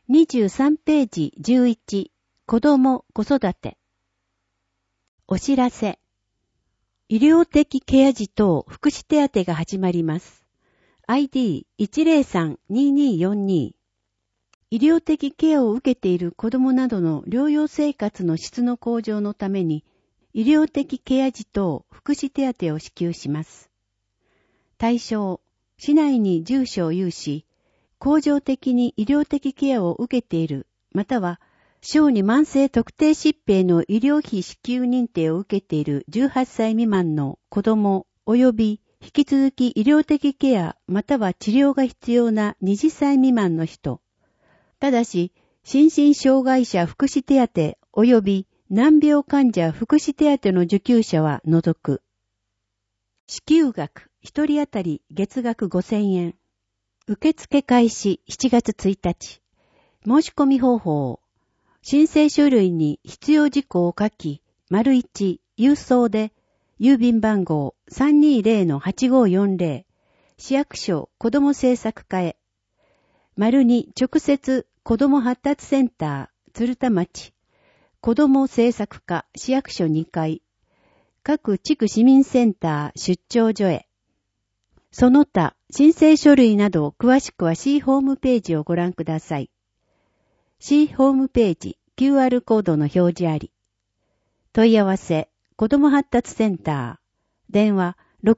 23ページ11、子供・子育て。お知らせ。医療的ケア児等福祉手当が始まります。ID103-2242。医療的ケアを受けている子供などの療養生活の質の向上のために、医療的ケア児等福祉手当を支給します。対象、市内に住所を有し、恒常的に医療的ケアを受けている、または、小児慢性特定疾病の医療費支給認定を受けている18歳未満の子供及び引き続き医療的ケアまたは治療が必要な20歳未満の人。ただし、心身障害者福祉手当及び難病患者福祉手当の受給者は除く。支給額1人当たり月額5000円。受付開始7月1日。申し込み方法。申請書類に必要事項を書き、1、郵送で、郵便番号 320-8540、市役所子ども政策課へ。2、直接子ども発達センター、鶴田町、子ども政策課市役所2階、各地区市民センター出張所へ。その他、申請書類など詳しくは C ホームページをご覧ください。C ホームページ、QR コードの表示あり。問い合わせ、子ども発達センター、電話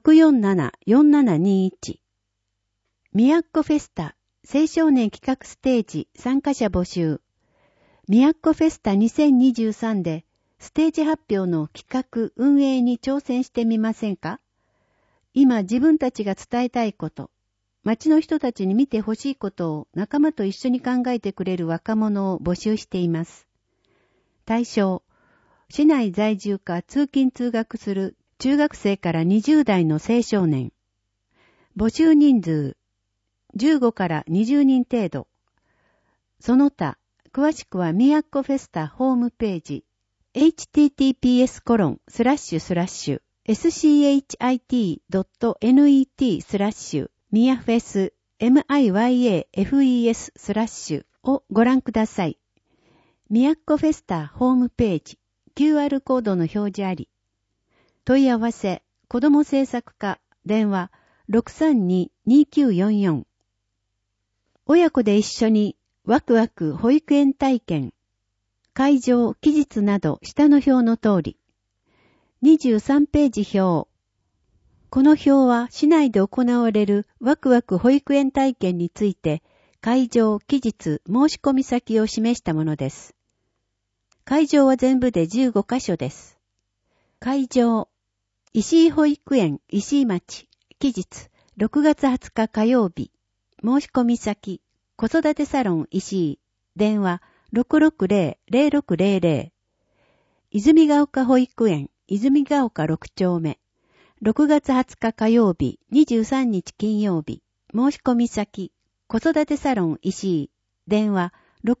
647-4721。みやっこフェスタ、青少年企画ステージ参加者募集。みやっこフェスタ2023で、ステージ発表の企画運営に挑戦してみませんか？今自分たちが伝えたいこと、町の人たちに見てほしいことを仲間と一緒に考えてくれる若者を募集しています。対象、市内在住か通勤通学する中学生から20代の青少年。募集人数、15から20人程度。その他、詳しくはみやっこフェスタホームページ、https://schit.net/ ミヤフェス MIYAFES/ をご覧ください。みやっこフェスタホームページ QR コードの表示あり。問い合わせ子ども政策課電話 632-2944。親子で一緒にワクワク保育園体験。会場期日など下の表の通り。23ページ表。この表は市内で行われるワクワク保育園体験について会場、期日、申し込み先を示したものです。会場は全部で15カ所です。会場、石井保育園石井町、期日、6月20日火曜日、申し込み先、子育てサロン石井、電話 660-0600、泉ヶ丘保育園泉ヶ丘6丁目、6月20日火曜日、23日金曜日、申し込み先、子育てサロン石井、電話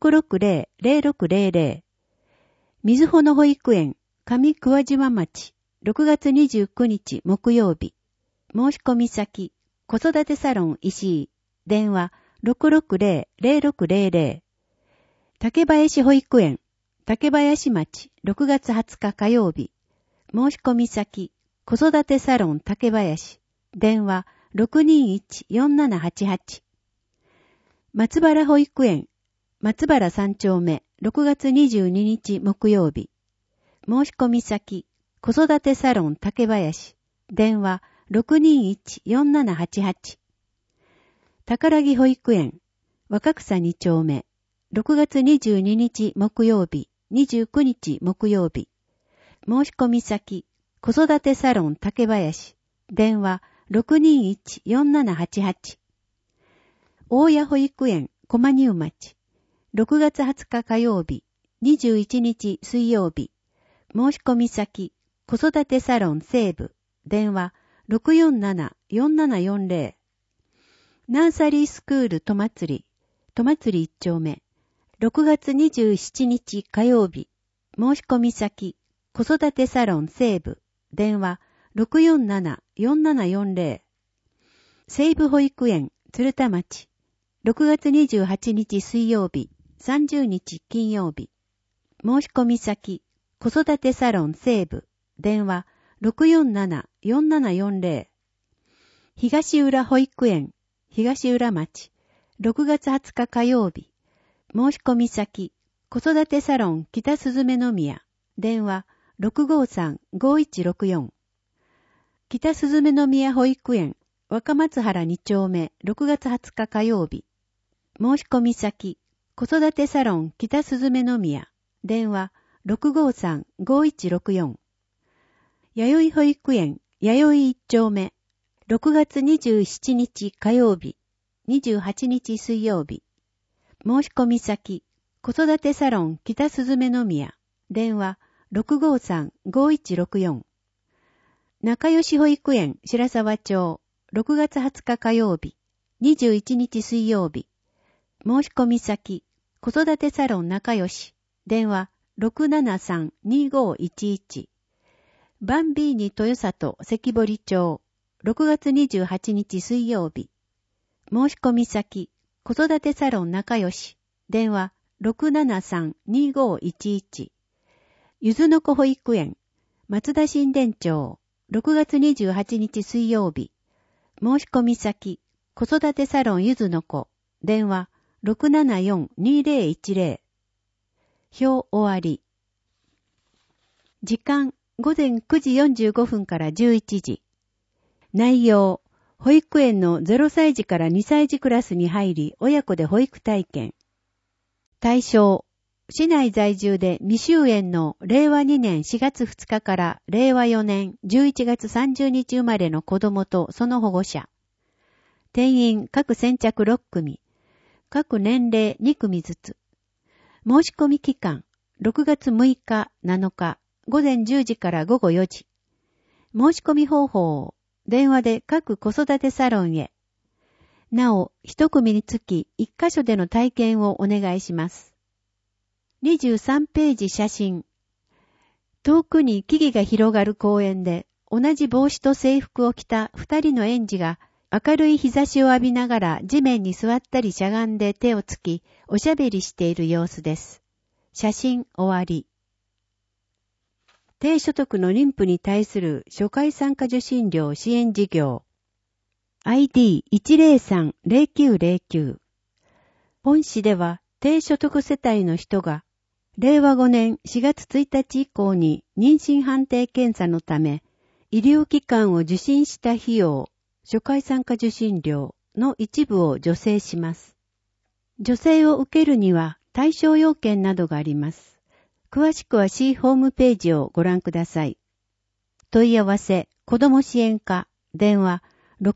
660-0600、水穂の保育園、上桑島町、6月29日木曜日、申し込み先、子育てサロン石井、電話 660-0600、竹林保育園、竹林町、6月20日火曜日、申し込み先、子育てサロン竹林、電話 621-4788。松原保育園、松原3丁目、6月22日木曜日、申し込み先、子育てサロン竹林、電話 621-4788。宝木保育園、若草2丁目、6月22日木曜日、29日木曜日、申し込み先、子育てサロン竹林、電話 621-4788。大谷保育園駒入町、6月20日火曜日、21日水曜日、申し込み先、子育てサロン西部、電話 647-4740。ナーサリースクール戸祭1丁目、6月27日火曜日、申し込み先、子育てサロン西部、電話 647-4740。西部保育園鶴田町、6月28日水曜日、 30日金曜日。申し込み先、子育てサロン西部、電話 647-4740。東浦保育園、東浦町、6月20日火曜日。申し込み先、子育てサロン北すずめの宮、電話 653-5164。北すずめの宮保育園、若松原2丁目、6月20日火曜日。申し込み先、子育てサロン北すずめの宮、電話 653-5164。弥生保育園、弥生1丁目、6月27日火曜日、28日水曜日。申し込み先、子育てサロン北すずめの宮、電話 653-5164。仲良し保育園白沢町、6月20日火曜日、21日水曜日。申し込み先、子育てサロン仲良し、電話 673-2511。バンビーニ豊里関堀町、6月28日水曜日。申し込み先、子育てサロン仲良し、電話 673-2511。ゆずのこ保育園、松田新田町、6月28日水曜日。申し込み先、子育てサロンゆずのこ、電話 674-2010。表終わり。時間、午前9時45分から11時。内容、保育園の0歳児から2歳児クラスに入り、親子で保育体験。対象、市内在住で未就園の令和2年4月2日から令和4年11月30日生まれの子供とその保護者。定員各先着6組。各年齢2組ずつ。申し込み期間、6月6日、7日、午前10時から午後4時。申し込み方法を、電話で各子育てサロンへ。なお、一組につき1箇所での体験をお願いします。23ページ写真。遠くに木々が広がる公園で、同じ帽子と制服を着た2人の園児が、明るい日差しを浴びながら地面に座ったりしゃがんで手をつき、おしゃべりしている様子です。写真終わり。低所得の妊婦に対する初回参加受診料支援事業。ID103-0909。本市では低所得世帯の人が、令和5年4月1日以降に妊娠判定検査のため、医療機関を受診した費用、初回参加受診料の一部を助成します。助成を受けるには対象要件などがあります。詳しくは C ホームページをご覧ください。問い合わせ、子ども支援課、電話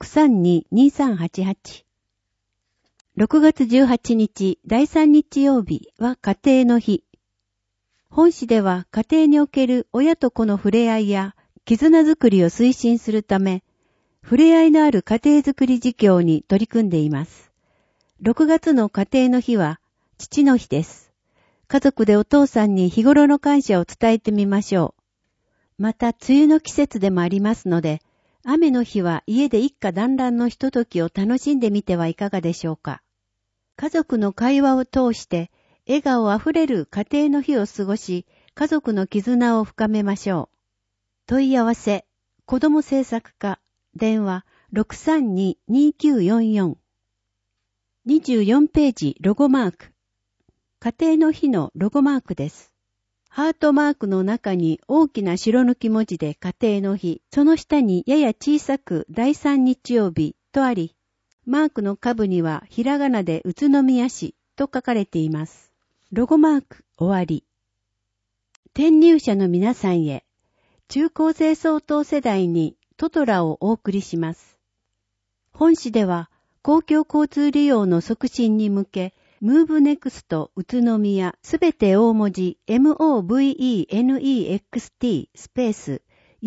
632-2388。6月18日、第3日曜日は家庭の日。本市では家庭における親と子の触れ合いや絆づくりを推進するため、触れ合いのある家庭づくり事業に取り組んでいます。6月の家庭の日は父の日です。家族でお父さんに日頃の感謝を伝えてみましょう。また、梅雨の季節でもありますので、雨の日は家で一家団らんのひとときを楽しんでみてはいかがでしょうか。家族の会話を通して、笑顔あふれる家庭の日を過ごし、家族の絆を深めましょう。問い合わせ、子ども政策課、電話 632-2944。24ページロゴマーク。家庭の日のロゴマークです。ハートマークの中に大きな白抜き文字で家庭の日、その下にやや小さく第3日曜日とあり、マークの下部にはひらがなで宇都宮市と書かれています。ロゴマーク終わり。転入者の皆さんへ、中高生相当世代にトトラをお送りします。本市では公共交通利用の促進に向け、ムーブネクスト宇都宮すべて大文字 MOVENEXT スペース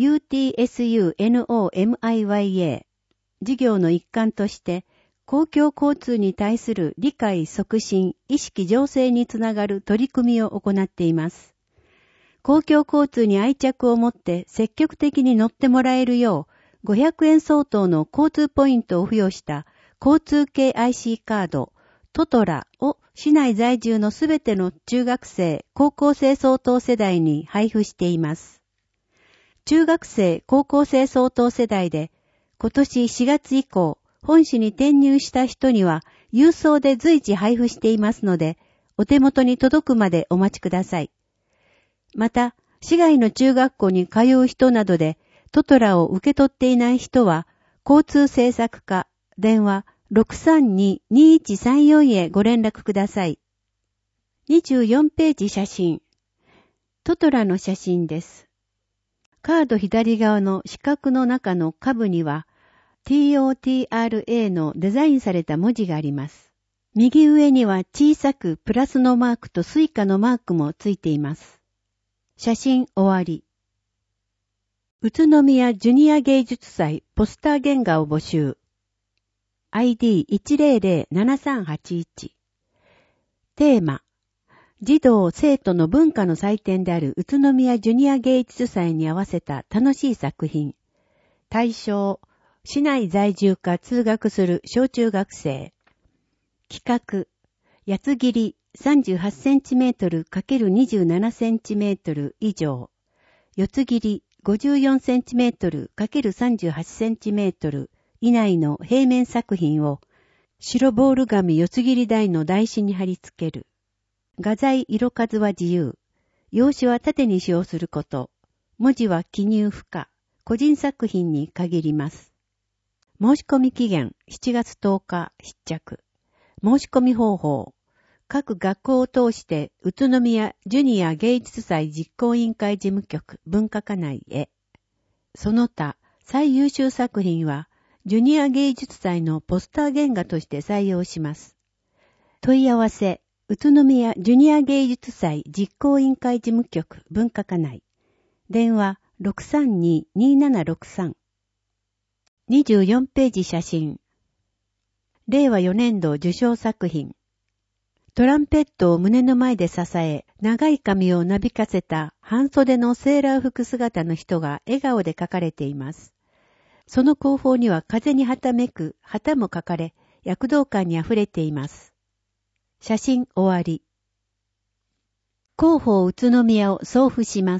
UTSUNOMIYA 事業の一環として公共交通に対する理解促進、意識醸成につながる取り組みを行っています。公共交通に愛着を持って積極的に乗ってもらえるよう500円相当の交通ポイントを付与した交通系 IC カードトトラを市内在住のすべての中学生、高校生相当世代に配布しています。中学生、高校生相当世代で今年4月以降、本市に転入した人には郵送で随時配布していますので、お手元に届くまでお待ちください。また、市外の中学校に通う人などで、トトラを受け取っていない人は、交通政策課、電話 632-2134 へご連絡ください。24ページ写真。トトラの写真です。カード左側の四角の中の下部には、TOTRA のデザインされた文字があります。右上には小さくプラスのマークとスイカのマークもついています。写真終わり。宇都宮ジュニア芸術祭ポスター原画を募集。ID1007381。テーマ。児童生徒の文化の祭典である宇都宮ジュニア芸術祭に合わせた楽しい作品。対象。市内在住か通学する小中学生。企画。八つ切り 38cm×27cm 以上。四つ切り 54cm×38cm 以内の平面作品を白ボール紙四つ切り台の台紙に貼り付ける。画材色数は自由。用紙は縦に使用すること。文字は記入不可。個人作品に限ります。申し込み期限7月10日必着。申し込み方法。各学校を通して宇都宮ジュニア芸術祭実行委員会事務局文化課内へ。その他、最優秀作品はジュニア芸術祭のポスター原画として採用します。問い合わせ。宇都宮ジュニア芸術祭実行委員会事務局文化課内。電話 632-2763。24ページ写真。令和4年度受賞作品。トランペットを胸の前で支え、長い髪をなびかせた半袖のセーラー服姿の人が笑顔で描かれています。その後方には風にはためく旗も描かれ、躍動感にあふれています。写真終わり。広報宇都宮を送付します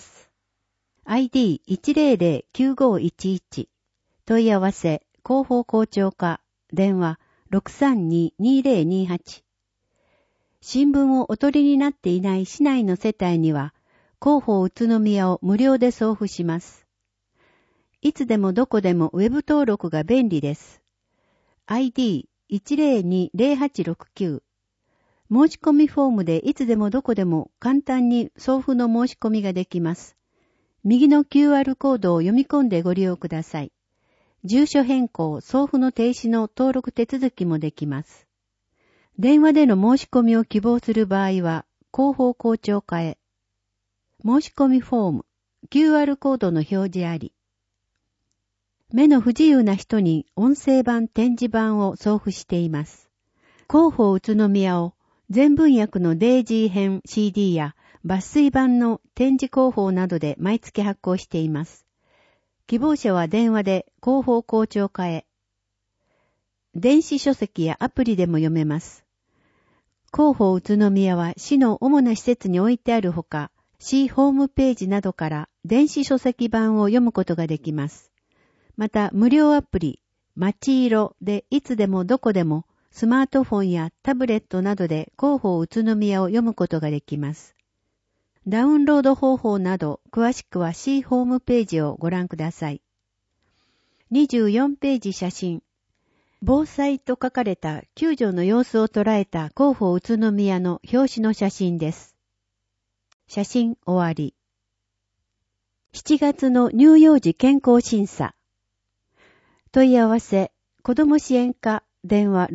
。ID1009511。問い合わせ、広報校長課、電話 632-2028。新聞をお取りになっていない市内の世帯には、広報宇都宮を無料で送付します。いつでもどこでもウェブ登録が便利です。ID1020869。申し込みフォームでいつでもどこでも簡単に送付の申し込みができます。右の QR コードを読み込んでご利用ください。住所変更、送付の停止の登録手続きもできます。電話での申し込みを希望する場合は、広報校長課へ。申し込みフォーム、QR コードの表示あり。目の不自由な人に音声版、展示版を送付しています。広報宇都宮を全文訳のデイジー編 CD や抜粋版の展示広報などで毎月発行しています。希望者は電話で広報校長課へ。電子書籍やアプリでも読めます。広報宇都宮は市の主な施設に置いてあるほか、市ホームページなどから電子書籍版を読むことができます。また無料アプリ、まちいろでいつでもどこでもスマートフォンやタブレットなどで広報宇都宮を読むことができます。ダウンロード方法など詳しくは市ホームページをご覧ください。24ページ写真。防災と書かれた救助の様子を捉えた広報宇都宮の表紙の写真です。写真終わり。7月の乳幼児健康審査。問い合わせ、子ども支援課、電話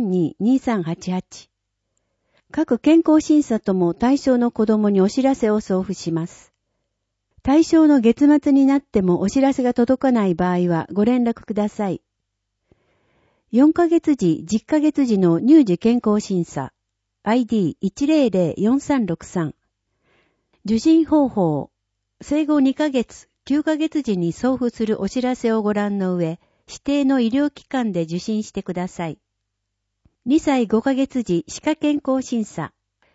632-2388。各健康審査とも対象の子どもにお知らせを送付します。対象の月末になってもお知らせが届かない場合はご連絡ください。4ヶ月時、10ヶ月時の乳児健康審査。ID1004363。受診方法。生後2ヶ月、9ヶ月時に送付するお知らせをご覧の上、指定の医療機関で受診してください。 2歳5ヶ月時歯科健康審査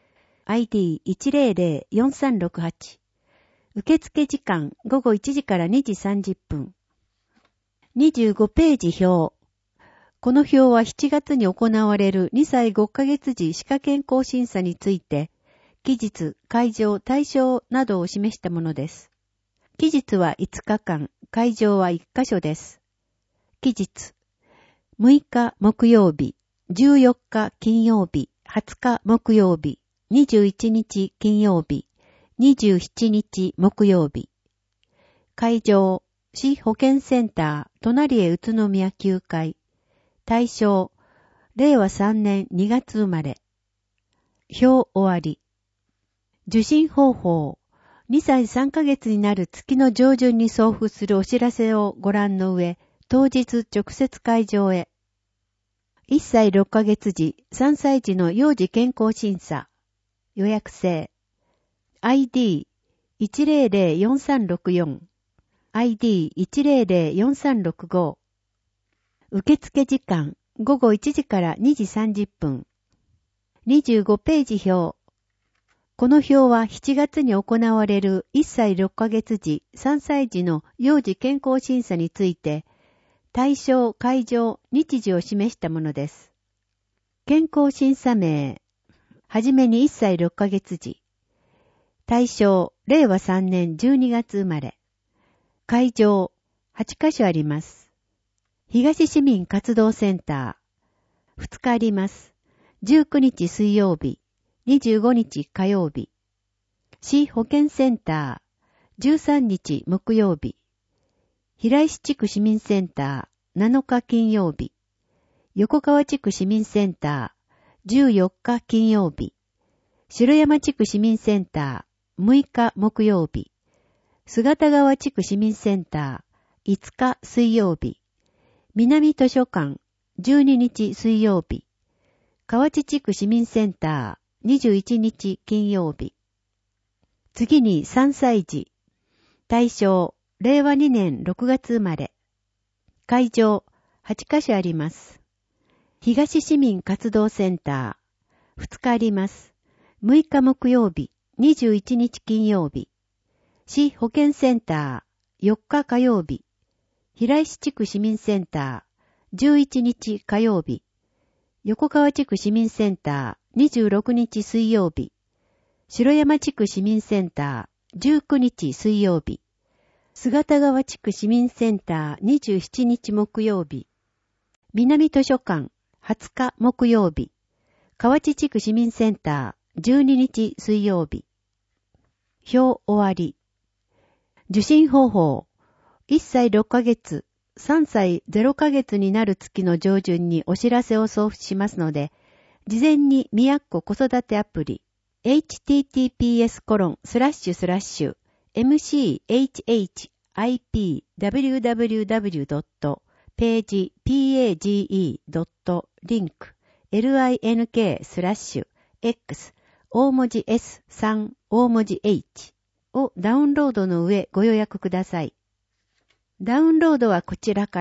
ID1004368 受付時間午後1時から2時30分。25ページ表。この表は7月に行われる2歳5ヶ月時歯科健康審査について、期日、会場、対象などを示したものです。期日は5日間、会場は1カ所です。期日。6日木曜日、14日金曜日、20日木曜日、21日金曜日、27日木曜日。会場、市保健センター、隣へ宇都宮9階。対象、令和3年2月生まれ。表終わり。受診方法、2歳3ヶ月になる月の上旬に送付するお知らせをご覧の上、当日直接会場へ。1歳6ヶ月時、3歳児の幼児健康審査。予約制。ID1004364。ID1004365。受付時間、午後1時から2時30分。25ページ表。この表は7月に行われる1歳6ヶ月時、3歳児の幼児健康審査について、対象、会場、日時を示したものです。健康審査名。はじめに1歳6ヶ月時。対象、令和3年12月生まれ。会場、8カ所あります。東市民活動センター。2日あります。19日水曜日、25日火曜日。市保健センター。13日木曜日。平石地区市民センター。7日金曜日。横川地区市民センター。14日金曜日。城山地区市民センター。6日木曜日。姿川地区市民センター。5日水曜日。南図書館、12日水曜日。河内地区市民センター、21日金曜日。次に3歳児。対象、令和2年6月生まれ。会場、8カ所あります。東市民活動センター、2日あります。6日木曜日、21日金曜日。市保健センター、4日火曜日。平石地区市民センター、11日火曜日。横川地区市民センター、26日水曜日。城山地区市民センター、19日水曜日。姿川地区市民センター、27日木曜日。南図書館、20日木曜日。河内地区市民センター、12日水曜日。表終わり。受診方法。1歳6ヶ月、3歳0ヶ月になる月の上旬にお知らせを送付しますので、事前にみやっこ子育てアプリ、https://mchipage.page.link/x 大文字 S3 大文字 H をダウンロードの上ご予約ください。ダウンロードはこちらから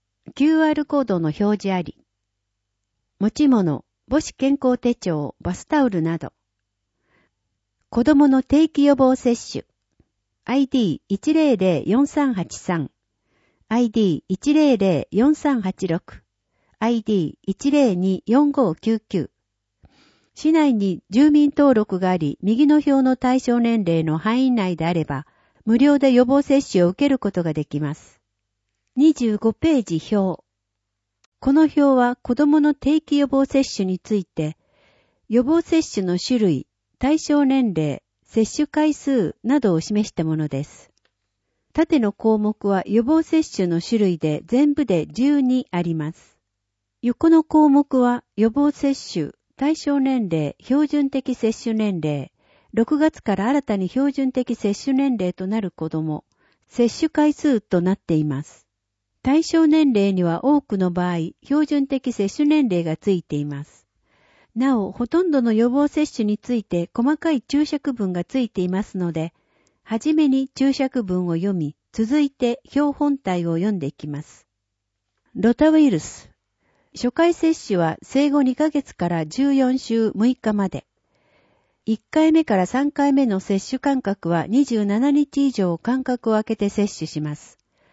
QR コードの表示あり。持ち物、母子健康手帳、バスタオルなど。子供の定期予防接種。ID1004383。ID1004386。ID1024599。市内に住民登録があり、右の表の対象年齢の範囲内であれば、無料で予防接種を受けることができます。25ページ表。この表は子供の定期予防接種について、予防接種の種類、対象年齢、接種回数などを示したものです。縦の項目は予防接種の種類で全部で12あります。横の項目は予防接種、対象年齢、標準的接種年齢、6月から新たに標準的接種年齢となる子供、接種回数となっています。対象年齢には多くの場合、標準的接種年齢がついています。なお、ほとんどの予防接種について細かい注釈文がついていますので、はじめに注釈文を読み、続いて表本体を読んでいきます。ロタウイルス。 初回接種は生後2ヶ月から14週6日まで。1回目から3回目の接種間隔は27日以上間隔を空けて接種します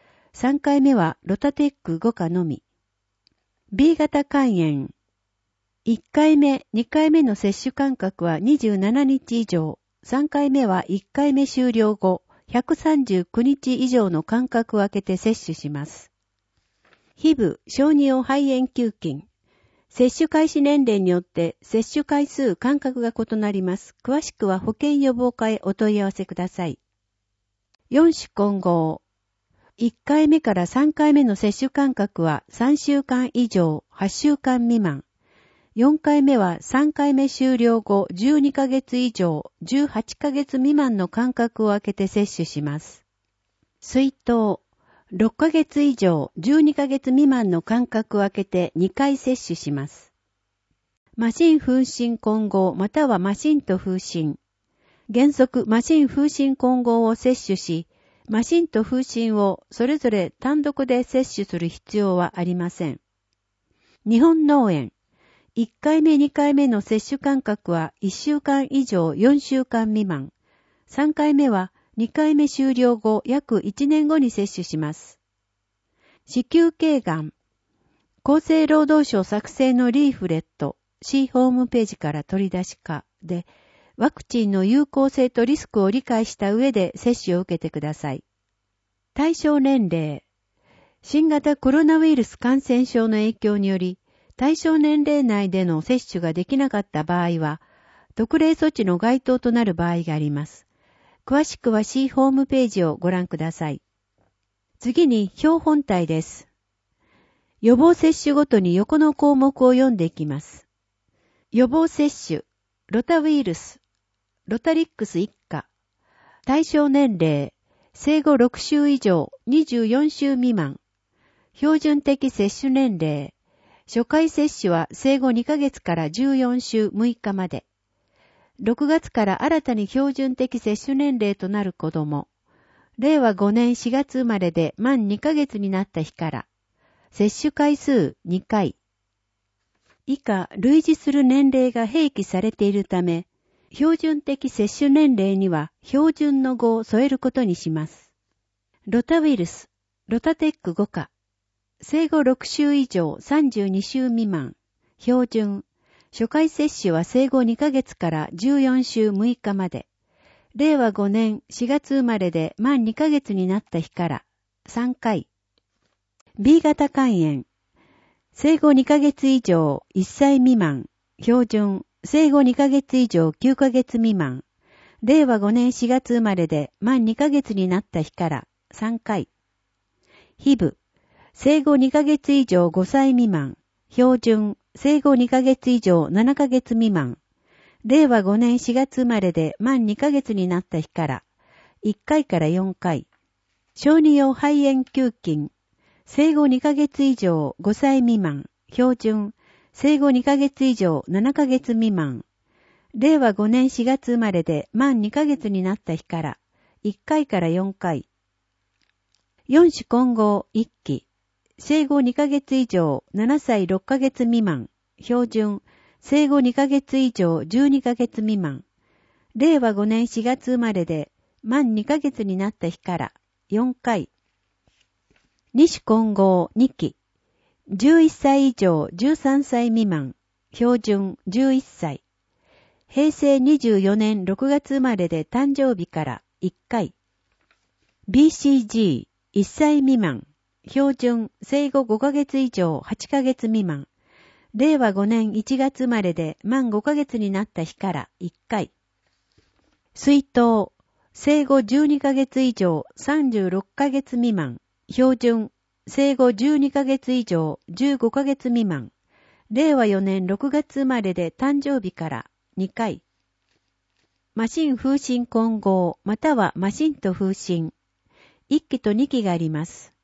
。3回目はロタテック5価のみ。B 型肝炎。1回目、2回目の接種間隔は27日以上、3回目は1回目終了後、139日以上の間隔を空けて接種します。皮膚小児用肺炎球菌。接種開始年齢によって接種回数間隔が異なります。詳しくは保健予防課へお問い合わせください。4種混合。1回目から3回目の接種間隔は3週間以上、8週間未満。4回目は3回目終了後12ヶ月以上、18ヶ月未満の間隔を空けて接種します。水筒。6ヶ月以上、12ヶ月未満の間隔を空けて2回接種します。マシン風疹混合またはマシンと風疹。原則マシン風疹混合を接種し、マシンと風疹をそれぞれ単独で接種する必要はありません。日本脳炎。1回目2回目の接種間隔は1週間以上4週間未満。3回目は2回目終了後約1年後に接種します。子宮頸がん。厚生労働省作成のリーフレット、C ホームページから取り出しかで、ワクチンの有効性とリスクを理解した上で接種を受けてください。対象年齢。新型コロナウイルス感染症の影響により、対象年齢内での接種ができなかった場合は、特例措置の該当となる場合があります。詳しくは C ホームページをご覧ください。次に表本体です。予防接種ごとに横の項目を読んでいきます。予防接種、ロタウイルス、ロタリックス一家、対象年齢、生後6週以上、24週未満、標準的接種年齢、初回接種は生後2ヶ月から14週6日まで。6月から新たに標準的接種年齢となる子供。令和5年4月生まれで満2ヶ月になった日から。接種回数2回。以下、類似する年齢が併記されているため、標準的接種年齢には標準の語を添えることにします。ロタウイルス、ロタテック5価。生後6週以上32週未満。標準。初回接種は生後2ヶ月から14週6日まで。令和5年4月生まれで満2ヶ月になった日から3回。B 型肝炎。生後2ヶ月以上1歳未満。標準。生後2ヶ月以上9ヶ月未満。令和5年4月生まれで満2ヶ月になった日から3回。HIV。生後2ヶ月以上5歳未満。標準。生後2ヶ月以上7ヶ月未満。令和5年4月生まれで満2ヶ月になった日から1回から4回。小児用肺炎球菌。生後2ヶ月以上5歳未満。標準。生後2ヶ月以上7ヶ月未満。令和5年4月生まれで満2ヶ月になった日から1回から4回。4種混合1期。生後2ヶ月以上7歳6ヶ月未満。標準。生後2ヶ月以上12ヶ月未満。令和5年4月生まれで満2ヶ月になった日から4回。2種混合2期。11歳以上13歳未満。標準11歳。平成24年6月生まれで誕生日から1回。BCG1 歳未満。標準、生後5ヶ月以上8ヶ月未満。令和5年1月生まれで満5ヶ月になった日から1回。水筒、生後12ヶ月以上36ヶ月未満。標準、生後12ヶ月以上15ヶ月未満。令和4年6月生まれで誕生日から2回。マシン風疹混合またはマシンと風疹。1期と2期があります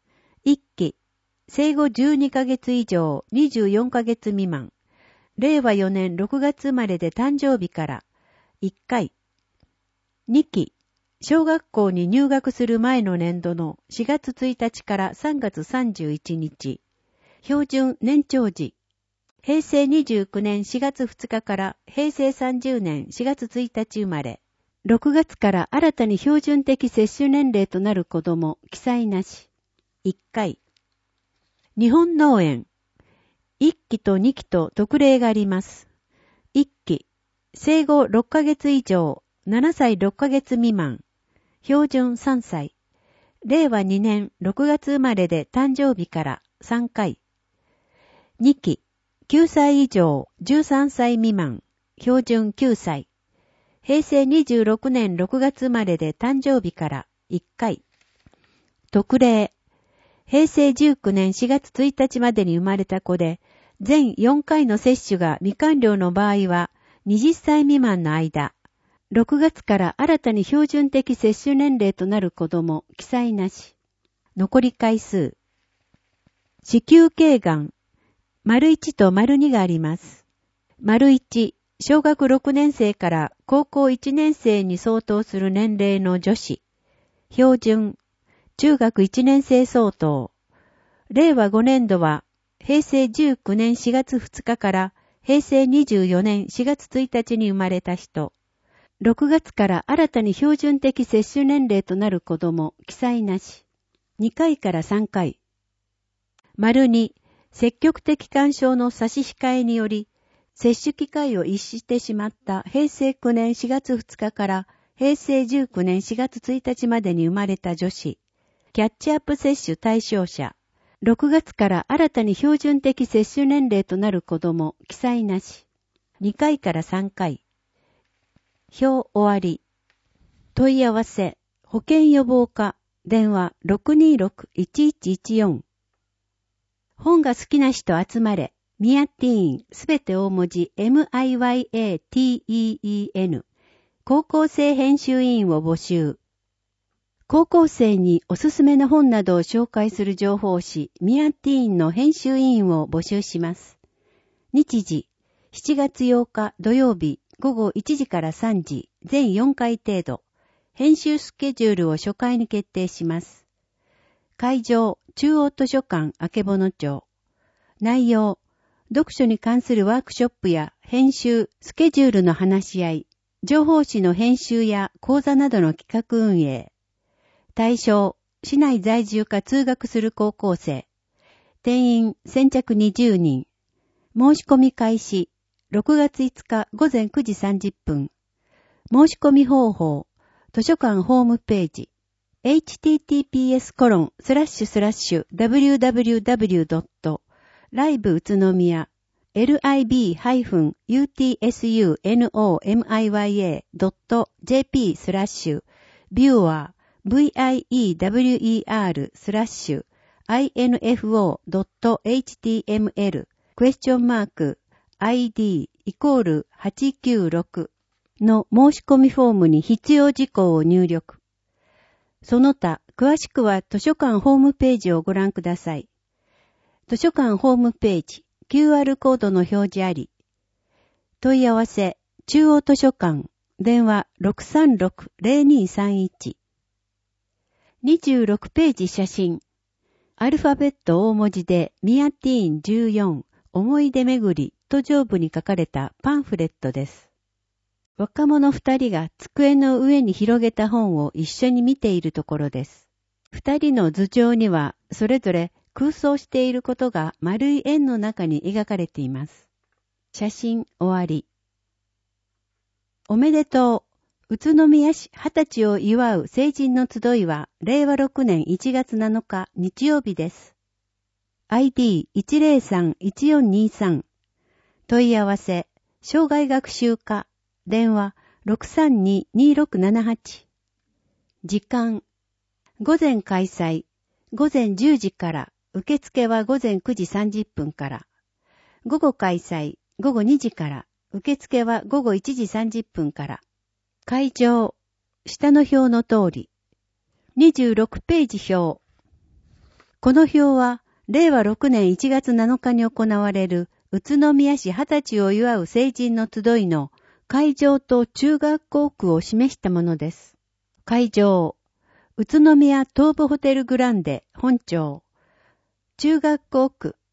。1期、生後12ヶ月以上24ヶ月未満。令和4年6月生まれで誕生日から1回。2期、小学校に入学する前の年度の4月1日から3月31日。標準年長時平成29年4月2日から平成30年4月1日生まれ。6月から新たに標準的接種年齢となる子供、記載なし。1回。日本脳炎。1期と2期と特例があります。1期。生後6ヶ月以上、7歳6ヶ月未満。標準3歳。令和2年6月生まれで誕生日から3回。2期。9歳以上、13歳未満。標準9歳。平成26年6月生まれで誕生日から1回。特例。平成19年4月1日までに生まれた子で、全4回の接種が未完了の場合は、20歳未満の間、6月から新たに標準的接種年齢となる子供、記載なし。残り回数。子宮頸がん、①と②があります。①、小学6年生から高校1年生に相当する年齢の女子。標準、中学1年生相当。令和5年度は、平成19年4月2日から平成24年4月1日に生まれた人。6月から新たに標準的接種年齢となる子供、記載なし。2回から3回。②、積極的干渉の差し控えにより、接種機会を逸してしまった平成9年4月2日から平成19年4月1日までに生まれた女子。キャッチアップ接種対象者。6月から新たに標準的接種年齢となる子供、記載なし。2回から3回。表終わり。問い合わせ、保健予防課、電話 626-1114。本が好きな人集まれ、ミヤティーン、すべて大文字 MIYATEEN。高校生編集委員を募集。高校生におすすめの本などを紹介する情報誌、ミヤティーンの編集委員を募集します。日時、7月8日土曜日午後1時から3時、全4回程度。編集スケジュールを初回に決定します。会場、中央図書館、曙町。内容、読書に関するワークショップや編集、スケジュールの話し合い、情報誌の編集や講座などの企画運営。対象、市内在住か通学する高校生。定員先着20人。申し込み開始、6月5日午前9時30分。申し込み方法、図書館ホームページ。https://www.live 宇都宮 lib-utsunomiya.jp/viewer viewer/info.html ID=896の申し込みフォームに必要事項を入力。その他、詳しくは図書館ホームページをご覧ください。図書館ホームページ、QR コードの表示あり。問い合わせ、中央図書館、電話 636-0231。26ページ写真。アルファベット大文字でミヤティーン14思い出巡りと上部に書かれたパンフレットです。若者2人が机の上に広げた本を一緒に見ているところです。2人の頭上にはそれぞれ空想していることが丸い円の中に描かれています。写真終わり。おめでとう。宇都宮市20歳を祝う成人の集いは令和6年1月7日日曜日です。ID103-1423 問い合わせ、生涯学習課、電話 632-2678 時間、午前開催、午前10時から、受付は午前9時30分から、午後開催、午後2時から、受付は午後1時30分から、会場、下の表の通り。26ページ表。この表は、令和6年1月7日に行われる、宇都宮市20歳を祝う成人の集いの会場と中学校区を示したものです。会場、宇都宮東部ホテルグランデ本町。中学校区、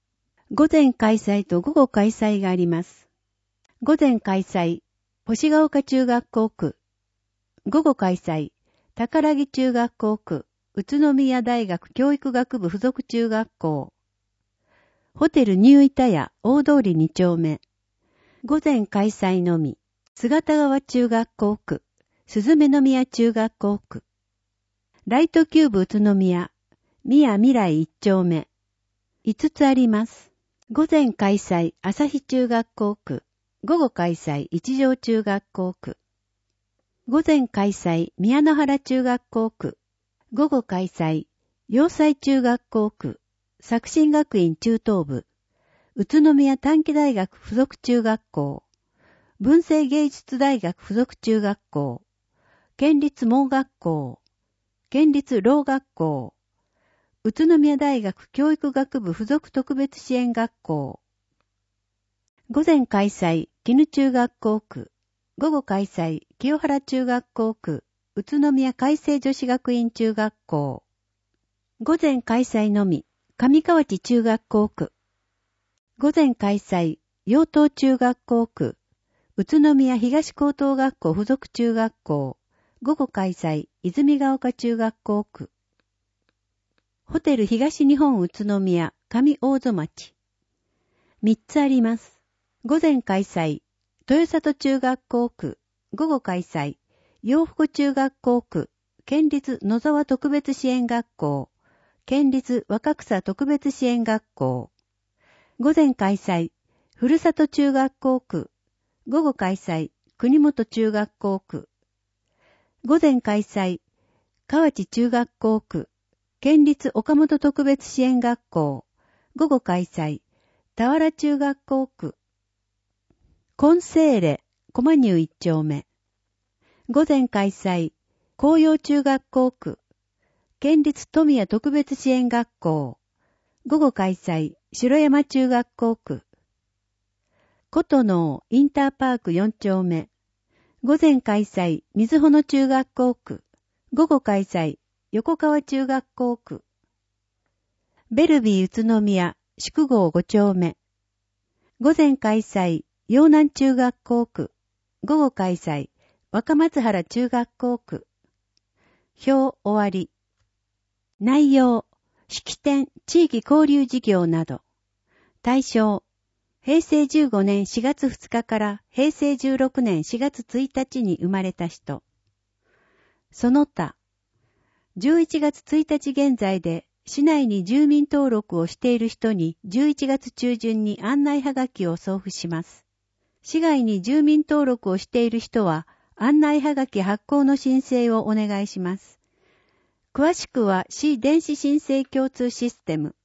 午前開催と午後開催があります。午前開催、星ヶ丘中学校区。午後開催、宝木中学校区、宇都宮大学教育学部附属中学校。ホテルニューイタヤ大通り2丁目。午前開催のみ、姿川中学校区、鈴目宮中学校区。ライトキューブ宇都宮、宮未来1丁目。5つあります。午前開催、旭中学校区。午後開催、一条中学校区。午前開催、宮野原中学校区。午後開催、洋裁中学校区。作新学院中等部。宇都宮短期大学附属中学校。文星芸術大学附属中学校。県立盲学校。県立老学校。宇都宮大学教育学部附属特別支援学校。午前開催、絹中学校区。午後開催、清原中学校区。宇都宮海星女子学院中学校。午前開催のみ、上河内中学校区。午前開催、陽東中学校区。宇都宮東高等学校附属中学校。午後開催、泉ヶ丘中学校区。ホテル東日本宇都宮上大津町。3つあります。午前開催、豊里中学校区。午後開催、洋福中学校区。県立野沢特別支援学校。県立若草特別支援学校。午前開催、ふるさと中学校区。午後開催、国本中学校区。午前開催、河内中学校区。県立岡本特別支援学校。午後開催、田原中学校区。金星霊、駒入1丁目。午前開催、紅葉中学校区。県立富谷特別支援学校。午後開催、城山中学校区。琴能インターパーク4丁目。午前開催、水穂中学校区。午後開催、横川中学校区。ベルビー宇都宮、宿郷5丁目。午前開催、陽南中学校区。午後開催、若松原中学校区。表終わり。内容、式典、地域交流事業など。対象、平成15年4月2日から平成16年4月1日に生まれた人。その他、11月1日現在で市内に住民登録をしている人に11月中旬に案内はがきを送付します。市外に住民登録をしている人は案内はがき発行の申請をお願いします。詳しくは市電子申請共通システム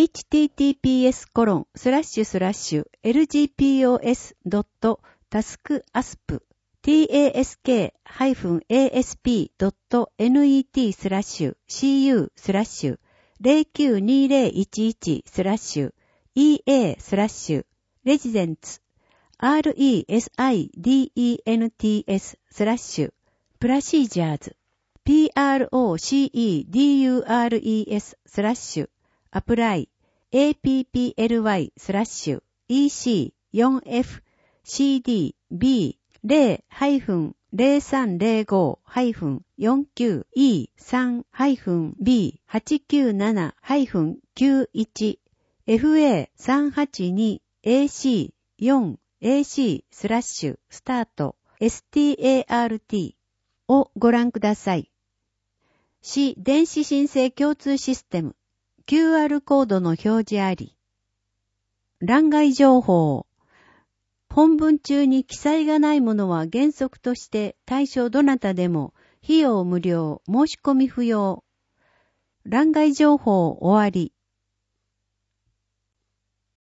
HTTPS://APPLY/AC4FCDB-8-2E3-FCD-B-0-FCD-FA382AC/9E3-FCD-STARTをご覧ください。市電子申請共通システム QR コードの表示あり。欄外情報。本文中に記載がないものは原則として対象どなたでも費用無料、申し込み不要。欄外情報終わり。